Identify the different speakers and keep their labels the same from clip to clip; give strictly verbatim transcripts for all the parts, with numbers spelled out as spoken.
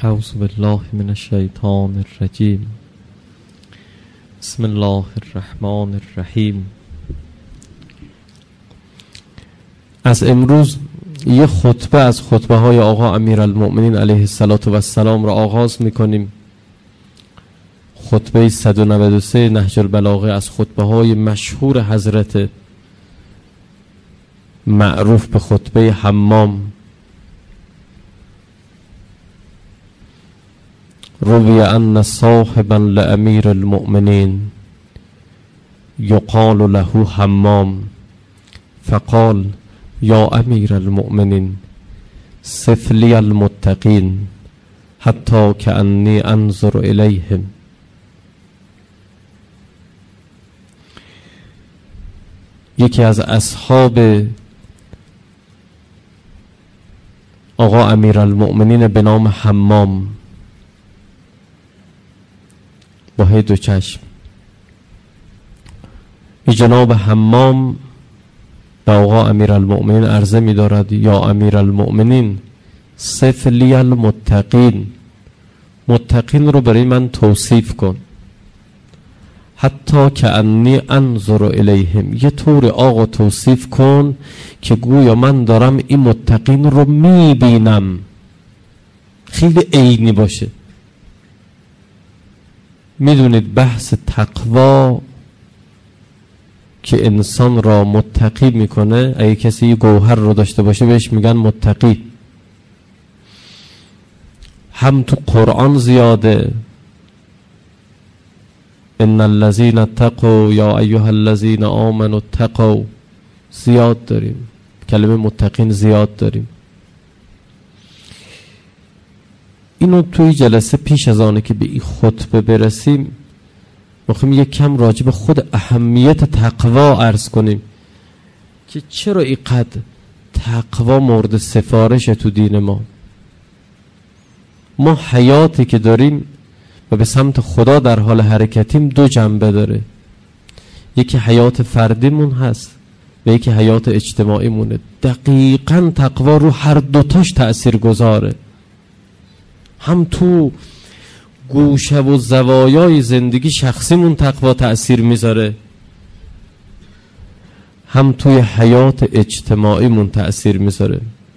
Speaker 1: اعوذ بالله من الشیطان الرجیم. بسم الله الرحمن الرحیم. از امروز یه خطبه از خطبه های آقا امیرالمؤمنین علیه السلام را آغاز میکنیم. خطبه صد و نود و سه نهج البلاغه از خطبه های مشهور حضرت معروف به خطبه حمام. روی ان صاحبا لامیر المؤمنین یقال له حمام فقال یا امیر المؤمنین صف لی المتقین حتی کأنی انظر الیهم. یکی از اصحاب آقا امیرالمؤمنین به نام حمام با هی دو چشم، این جناب حمام به آقا امیرالمؤمنین عرضه می دارد یا امیرالمؤمنین صف لی المتقین، متقین رو برای من توصیف کن. حتی که انی انظر الیهم، یه طور آقا توصیف کن که گویا من دارم این متقین رو می بینم، خیلی عینی باشه. میدونید بحث تقوا که انسان را متقی میکنه، اگه کسی یه گوهر رو داشته باشه بهش میگن متقی. هم تو قرآن زیاده، ان الذين اتقوا یا ایها الذين آمنوا اتقوا، زیاد داریم، کلمه متقین زیاد داریم. اینو توی جلسه پیش از آنه که به این خطبه برسیم میخوایم یک کم راجع به خود اهمیت تقوا عرض کنیم که چرا اینقدر تقوا مورد سفارش تو دین ما. ما حیاتی که داریم و به سمت خدا در حال حرکتیم دو جنبه داره، یکی حیات فردیمون هست و یکی حیات اجتماعیمونه. دقیقاً تقوا رو هر دوتاش تأثیر گذاره، هم تو گوشه و زوایای زندگی شخصیمون تقوا تأثیر میذاره، هم توی حیات اجتماعیمون تأثیر میذاره.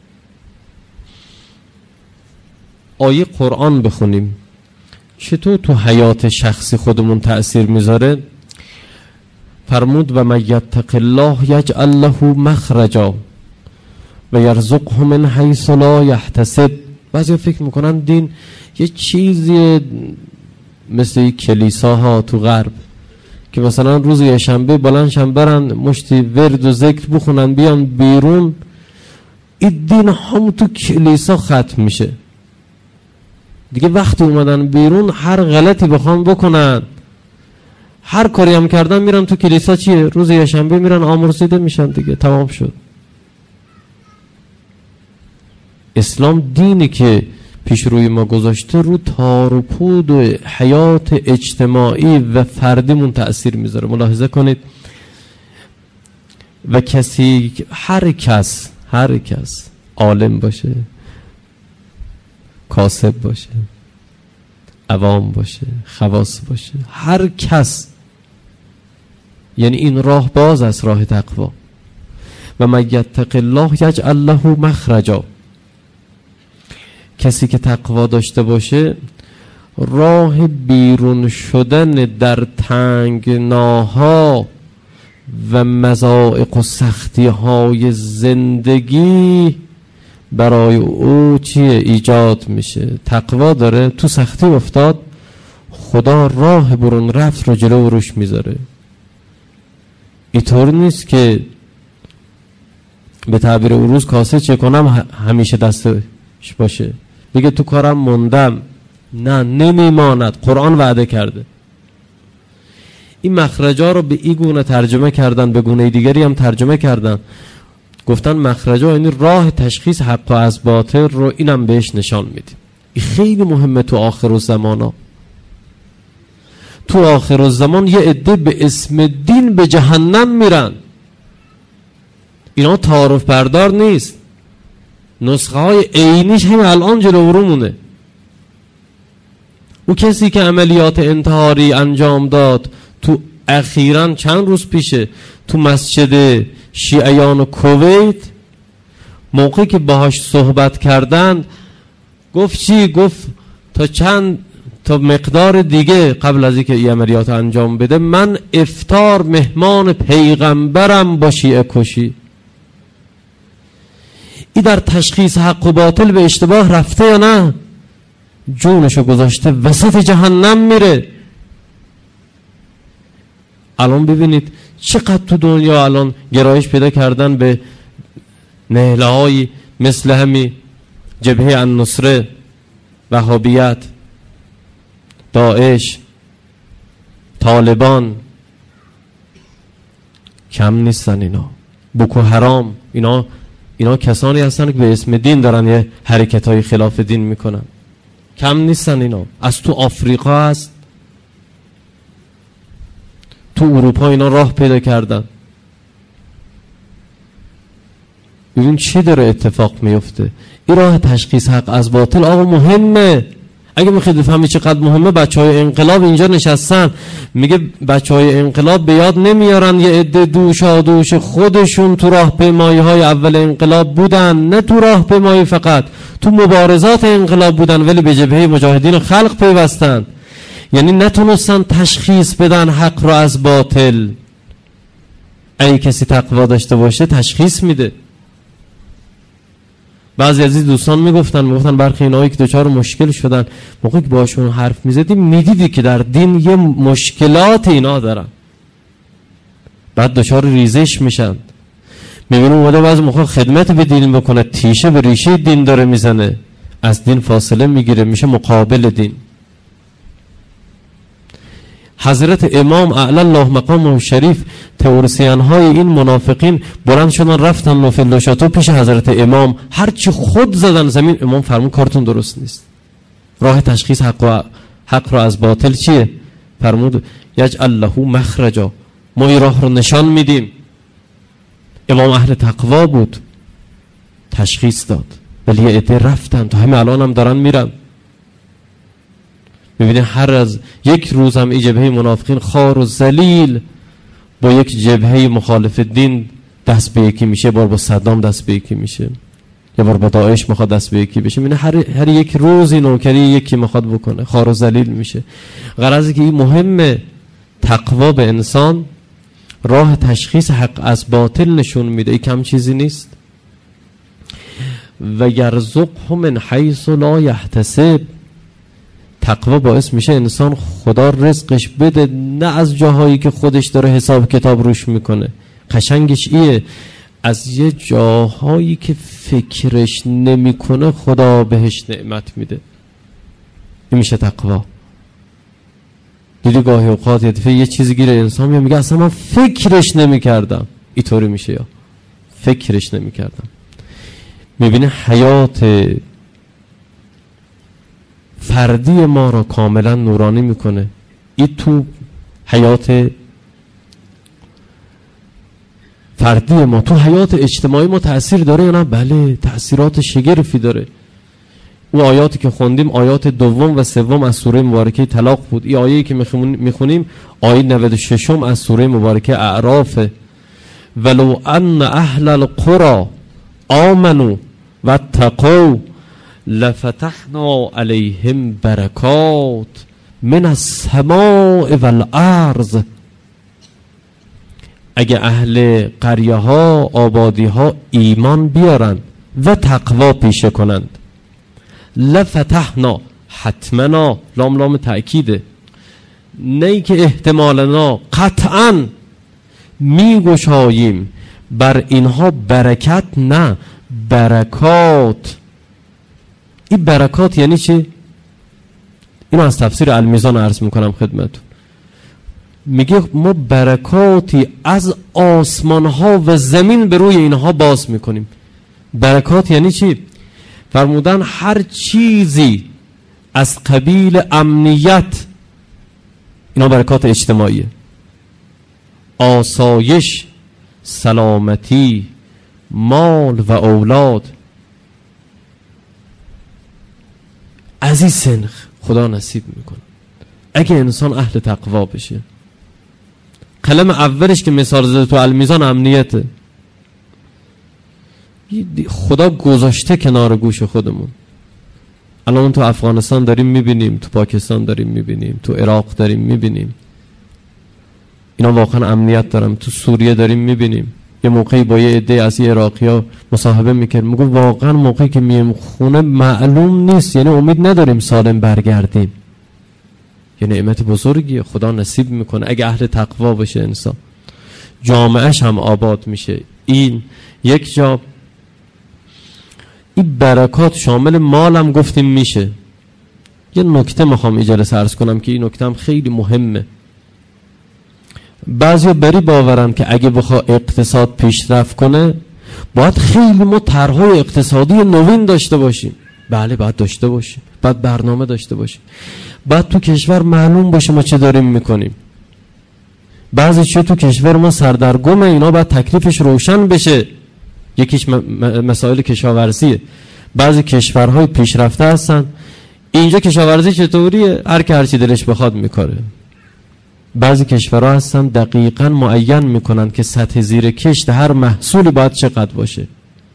Speaker 1: آیه قرآن بخونیم چطور تو حیات شخصی خودمون تأثیر میذاره. فرمود و من یتق الله یجعل له مخرجا و یرزقه من حیث لا یحتسب. بعضی فکر میکنن دین یه چیزی مثل کلیساها تو غرب که مثلا روز یه شنبه بلند شن برن مشتی ورد و ذکر بخونن بیان بیرون. این دین هم تو کلیسا ختم میشه دیگه. وقتی اومدن بیرون هر غلطی بخوان بکنن، هر کاری هم کردن میرن تو کلیسا، چیه؟ روز یه شنبه میرن آمرزیده میشن دیگه، تمام شد. اسلام دینی که پیش روی ما گذاشته رو تار و پود و حیات اجتماعی و فردیمون تأثیر میذاره. ملاحظه کنید و کسی، هر کس هر کس عالم باشه، کاسب باشه، عوام باشه، خواص باشه، هر کس، یعنی این راه باز است، راه تقوا. و من یتق الله یجعل له مخرجا، کسی که تقوا داشته باشه راه بیرون شدن در تنگناها و مضایق و سختی های زندگی برای او چیه ایجاد میشه. تقوا داره، تو سختی افتاد، خدا راه برون رفت رو جلو روش میذاره. اینطور نیست که به تعبیر امروز کاسه چه کنم همیشه دستش باشه، بگه تو کارم موندم. نه، نمیماند. قرآن وعده کرده. این مخرجا رو به این گونه ترجمه کردن، به گونه دیگری هم ترجمه کردن، گفتن مخرجا یعنی راه تشخیص حق و از باطل رو اینم بهش نشان میدیم. این خیلی مهمه تو آخر الزمان ها. تو آخر الزمان یه عده به اسم دین به جهنم میرن، اینا تعارف بردار نیست، نسخه های عینیش همین الان جلو رومونه. او کسی که عملیات انتحاری انجام داد تو اخیراً چند روز پیشه تو مسجد شیعیان کویت، موقعی که باهاش صحبت کردند گفت چی؟ گفت تا چند تا مقدار دیگه قبل از اینکه این عملیات انجام بده من افطار مهمان پیغمبرم با شیعه کشی. این در تشخیص حق و باطل به اشتباه رفته یا نه؟ جونشو گذاشته وسط جهنم میره. الان ببینید چقدر تو دنیا الان گرایش پیدا کردن به نهله‌های مثل همین جبهه النصره، وهابیت، داعش، طالبان. کم نیستن اینا. بوکو حرام، اینا اینا کسانی هستن که به اسم دین دارن یه حرکت‌های خلاف دین میکنن. کم نیستن اینا. از تو آفریقا هست، تو اروپا اینا راه پیدا کردن. ببین چی داره اتفاق میفته. این راه تشخیص حق از باطل آقا مهمه. اگه میخواید بفهمید چقدر مهمه، بچهای انقلاب اینجا نشستن، میگه بچهای انقلاب به یاد نمیارن یه عده دوشا دوش خودشون تو راهپیمایی های اول انقلاب بودن، نه تو راهپیمایی فقط، تو مبارزات انقلاب بودن ولی به جبهه مجاهدین خلق پیوستن. یعنی نتونستن تشخیص بدن حق رو از باطل. اگه کسی تقوا داشته باشه تشخیص میده. بعضی از این دوستان میگفتن میگفتن برخی اینایی که دوچار مشکل شدن، موقعی که باشون حرف میزدی میدیدی که در دین یه مشکلات اینا دارن، بعد دوچار ریزش میشن. میبینیم اومده بعضی موقع خدمت به دین بکنه، تیشه به ریشه دین داره میزنه، از دین فاصله میگیره، میشه مقابل دین. حضرت امام اعلی الله مقامه شریف، تئوریسین های این منافقین بلند شدن رفتن نوفل شاتو پیش حضرت امام، هرچی خود زدن زمین. امام فرمون کارتون درست نیست. راه تشخیص حق و حق رو از باطل چیه؟ فرمود یجعل له مخرجا، ما این راه رو نشان میدیم. امام اهل تقوا بود، تشخیص داد، ولی یه عده رفتن تا همه الان هم دارن میرن. میبینه هر از یک روز هم این جبهه منافقین خار و ذلیل با یک جبهه مخالف دین دست به یکی میشه. بار با صدام دست به یکی میشه، یه بار با داعش میخواد دست به یکی بشه. میبینه هر هر یک روزی نوکری یکی میخواد بکنه، خار و ذلیل میشه. غرضی که این مهمه، تقوا به انسان راه تشخیص حق از باطل نشون میده. این کم چیزی نیست. و یرزقه من حیث لا یحتسب، تقوا باعث میشه انسان خدا رزقش بده، نه از جاهایی که خودش داره حساب کتاب روش میکنه. قشنگش ایه، از یه جاهایی که فکرش نمیکنه خدا بهش نعمت میده. این میشه تقوا. دیدی گاهی اوقات یه دفعه یه چیزی گیره انسان میاد میگه اصلا من فکرش نمیکردم. اینطوری میشه، یا فکرش نمیکردم. میبینه حیات فردی ما را کاملا نورانی میکنه. این تو حیات فردی ما، تو حیات اجتماعی ما تأثیر داره یا نه؟ بله، تأثیرات شگرفی داره. او آیاتی که خوندیم آیات دوم و سوم از سوره مبارکه طلاق بود. این آیه‌ای که میخونیم آیه نود و شش از سوره مبارکه اعراف. ولو ان اهل القرى آمنوا واتقوا لفتحنا علیهم برکات من السماء والارض. اگه اهل قریه ها، آبادی ها ایمان بیارن و تقوا پیشه کنند، لفتحنا، حتمنا، لام لام تأکیده، نه که احتمالنا، قطعا میگشاییم بر اینها برکت، نه برکات. این برکات یعنی چی؟ اینو از تفسیر المیزان عرض میکنم خدمتون. میگه ما برکاتی از آسمان ها و زمین به روی اینها باز میکنیم. برکات یعنی چی؟ فرمودن هر چیزی از قبیل امنیت، اینا برکات اجتماعیه، آسایش، سلامتی، مال و اولاد، از این سنخ خدا نصیب میکنه اگه انسان اهل تقوا بشه. قلم اولش که مثال زده تو المیزان امنیته. خدا گذاشته کنار گوش خودمون. الان تو افغانستان داریم میبینیم، تو پاکستان داریم میبینیم، تو عراق داریم میبینیم، اینا واقعا امنیت دارم. تو سوریه داریم میبینیم. یه موقعی با یه عده از عراقی ها مصاحبه میکرد، میگه واقعا موقعی که میم خونه معلوم نیست، یعنی امید نداریم سالم برگردیم. یه نعمت بزرگیه خدا نصیب میکنه اگه اهل تقوا باشه انسان. جامعهش هم آباد میشه. این یک جا این برکات شامل مالم گفتیم میشه. یه نکته میخوام این جلسه عرض کنم که این نکته هم خیلی مهمه. بعضیا بری باورن که اگه بخوا اقتصاد پیشرفت کنه باید خیلی ما طرح‌های اقتصادی نوین داشته باشیم. بله باید داشته باشیم، باید برنامه داشته باشیم، باید تو کشور معلوم باشه ما چه داریم میکنیم. بعضی چه تو کشور ما سردرگمه، اینا باید تکلیفش روشن بشه. یکیش مسائل کشاورزیه. بعضی کشورهای پیشرفته هستن اینجا کشاورزی چطوریه، هر که هر چی دلش بخواد میکاره. بعضی کشورها هستن دقیقاً معین میکنن که سطح زیر کشت هر محصولی باید چقدر باشه.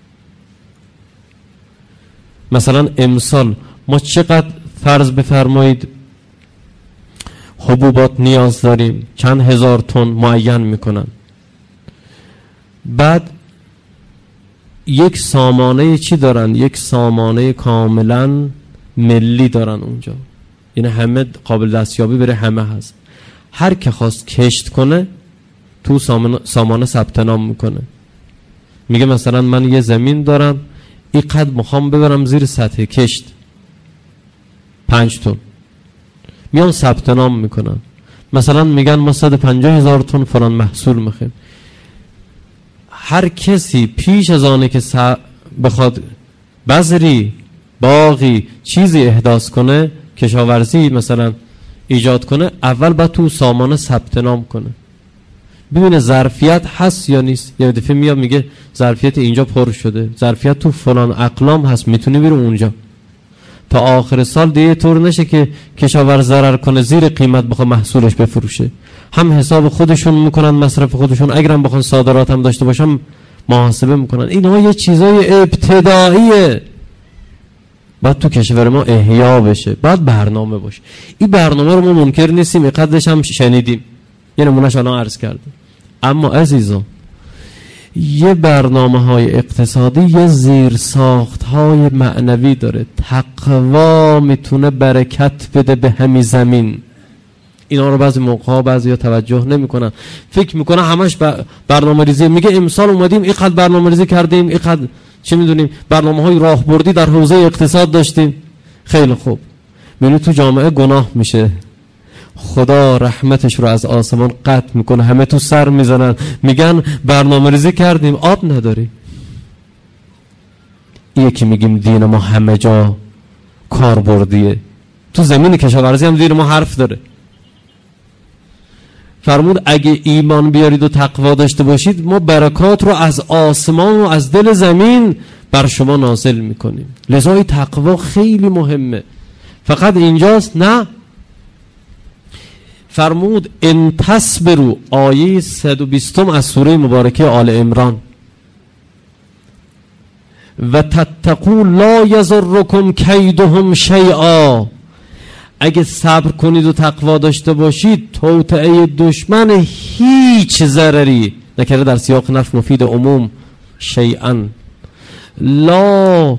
Speaker 1: مثلا امسال ما چقدر فرض بفرمایید حبوبات نیاز داریم، چند هزار تن معین میکنن. بعد یک سامانه چی دارن؟ یک سامانه کاملا ملی دارن اونجا، یعنی همه قابل دستیابی بره همه هست. هر که خواست کشت کنه تو سامانه, سامانه ثبت نام میکنه. میگه مثلا من یه زمین دارم اینقدر میخوام ببرم زیر سطح کشت پنج تن، میان ثبت نام میکنن. مثلا میگن ما صد و پنجاه هزار تن فلان محصول میخوایم. هر کسی پیش از آنه که بخواد بذری باقی چیزی احداث کنه، کشاورزی مثلا ایجاد کنه، اول باید تو سامانه ثبت نام کنه ببینه ظرفیت هست یا نیست. یه دفعه میاد میگه ظرفیت اینجا پر شده، ظرفیت تو فلان اقلام هست، میتونی بری اونجا. تا آخر سال دیگه طور نشه که کشاورز ضرر کنه زیر قیمت بخواد محصولش بفروشه. هم حساب خودشون میکنن، مصرف خودشون، اگرم بخوان صادرات هم داشته باشن محاسبه میکنن. اینها یه چیزای ابتداییه، باید تو کشور ما احیا بشه، باید برنامه باشه. این برنامه رو ما منکر نیستیم، اینقدرش هم شنیدیم، یه نمونهش الان عرض کردیم. اما عزیزان یه برنامه های اقتصادی یه زیر ساخت های معنوی داره. تقوا میتونه برکت بده به همین زمین. اینا رو بعضی موقع ها بعضی ها توجه نمی کنن، فکر میکنه همش برنامه ریزی. میگه امسال اومدیم اینقدر برنامه ریزی کردیم، اینقدر چه میدونیم برنامه های راهبردی در حوزه اقتصاد داشتیم. خیلی خوب، ببین تو جامعه گناه میشه، خدا رحمتش رو از آسمان قطع میکنه، همه تو سر میزنن میگن برنامه ریزی کردیم آب نداری. یکی میگیم دین ما همه جا کاربردیه، تو زمین کشاورزی هم دین ما حرف داره. فرمود اگه ایمان بیارید و تقوا داشته باشید ما برکات رو از آسمان و از دل زمین بر شما نازل میکنیم. لذا تقوا خیلی مهمه. فقط اینجاست نه، فرمود ان تصبروا، آیه صد و بیست از سوره مبارکه آل عمران، و تتقوا لا یضرکم کیدهم شیئا، اگه صبر کنید و تقوا داشته باشید توطئه دشمن هیچ ضرری نکرده، در سیاق نفی مفید عموم شیئا، لا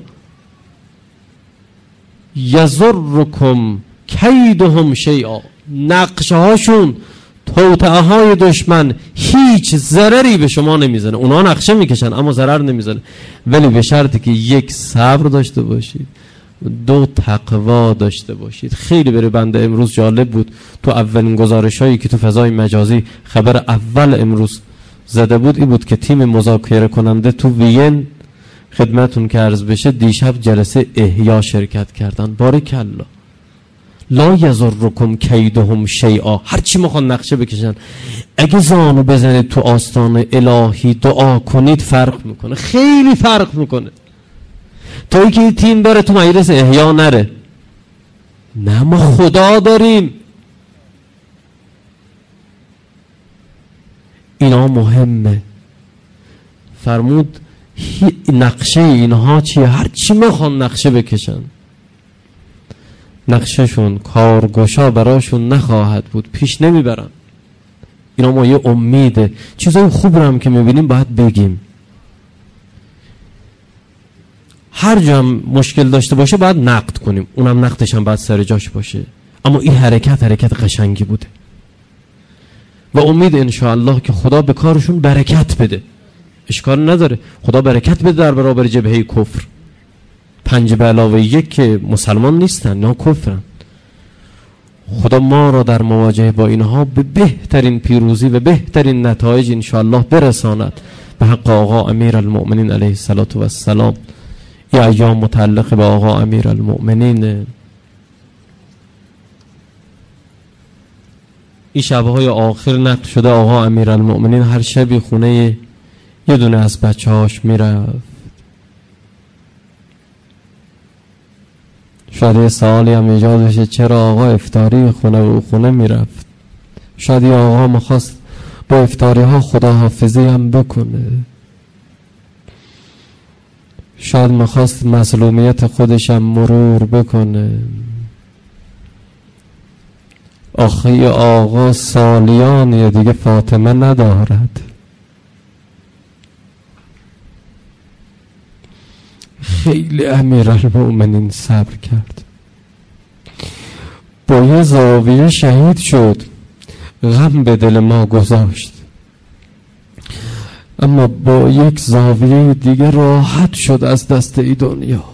Speaker 1: یضرکم کیدهم شیئا، نقشه هاشون توطئه های دشمن هیچ ضرری به شما نمیزنه. اونا نقشه میکشن اما ضرر نمیزنه، ولی به شرطی که یک صبر داشته باشید، دو تقوا داشته باشید. خیلی برای بنده امروز جالب بود تو اولین گزارش هایی که تو فضای مجازی خبر اول امروز زده بود این بود که تیم مذاکره کننده تو وین خدمتون که عرض بشه دیشب جلسه احیا شرکت کردن. بارکالله. لا یضرکم کیدهم شیئا، هر چی میخوان نقشه بکشن، اگه زانو بزنید تو آستان الهی دعا کنید فرق میکنه، خیلی فرق میکنه. تا اینکه این تیم بره تو مجلس احیا نره، نه ما خدا داریم. اینا مهمه. فرمود نقشه اینها چیه؟ هر چی میخوان نقشه بکشن، نقشهشون کارگشا براشون نخواهد بود، پیش نمیبرن. اینا ما یه امیده. چیزای خوب رو هم که میبینیم باید بگیم. هر جا هم مشکل داشته باشه باید نقد کنیم، اونم نقدش هم باید سر جاش باشه. اما این حرکت حرکت قشنگی بوده و امید انشاءالله که خدا به کارشون برکت بده. اشکال نداره، خدا برکت بده در برابر جبهه کفر. پنج به علاوه یک که مسلمان نیستن، نه کفرن. خدا ما را در مواجهه با اینها به بهترین پیروزی و بهترین نتایج انشاءالله برساند. به حق آقا امیر المؤمنین علیه الصلاة و السلام. یا ایام متعلق به آقا امیر المؤمنین. این شبهای آخر نقل شده آقا امیر المؤمنین هر شبی خونه یه دونه از بچه هاش میرفت. شاید یه سوالی هم ایجاد بشه چرا آقا افطاری خونه و خونه میرفت. شاید یه آقا مخواست با افطاری ها خدا حافظی هم بکنه. شاید مخواست مظلومیت خودش هم مرور بکنه. آخه آقا سالیانیه دیگه فاطمه ندارد. خیلی امیرالمؤمنین صبر کرد. با یه زاویه شهید شد، غم به دل ما گذاشت، اما با یک زاویه دیگه راحت شد از دست ای دنیا.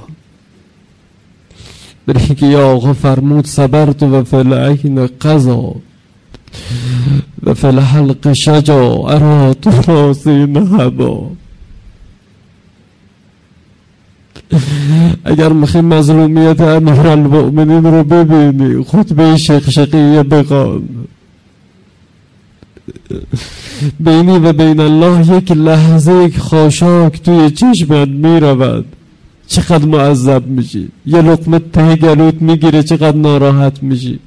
Speaker 1: بری که یا آقا فرمود صبرت و فلعین قضا و فلحلق شجا ارات راسین هبا. اگر میخوای مظلومیت امیرالمؤمنین رو ببینی خطبه شقشقیه بخوان. بینی و بین الله یک لحظه یک خاشاک توی چشمت میرود، چقدر معذب میشی. یه لقمه ته گلوت میگیره، چقدر ناراحت میشی.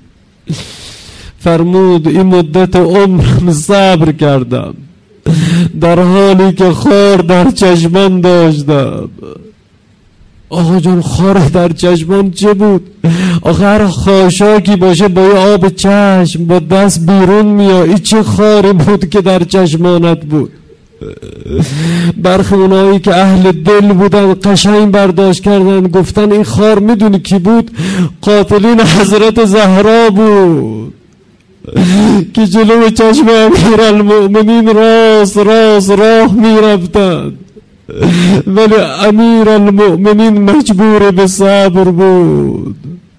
Speaker 1: فرمود این مدت عمرم صبر کردم در حالی که خار در چشمان داشتم. آقا جان خار در چشمان چه بود؟ آخه هر خاشاکی باشه با یه آب چشم با دست بیرون میاد. این چه خاری بود که در چشمانت بود؟ برخی اونایی که اهل دل بودن قشنگ برداشت کردن، گفتن این خار میدونی کی بود؟ قاتلین حضرت زهرا بود که جلو چشم امیرالمؤمنین راست راست راه میرفتن، ولی امیرالمؤمنین مجبور به صبر بود.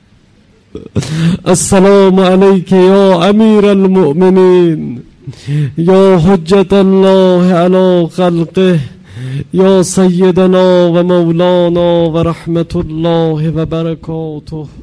Speaker 1: السلام علیک یا امیرالمؤمنین یا حجت الله علی خلقه یا سیدنا و مولانا و رحمت الله و برکاته.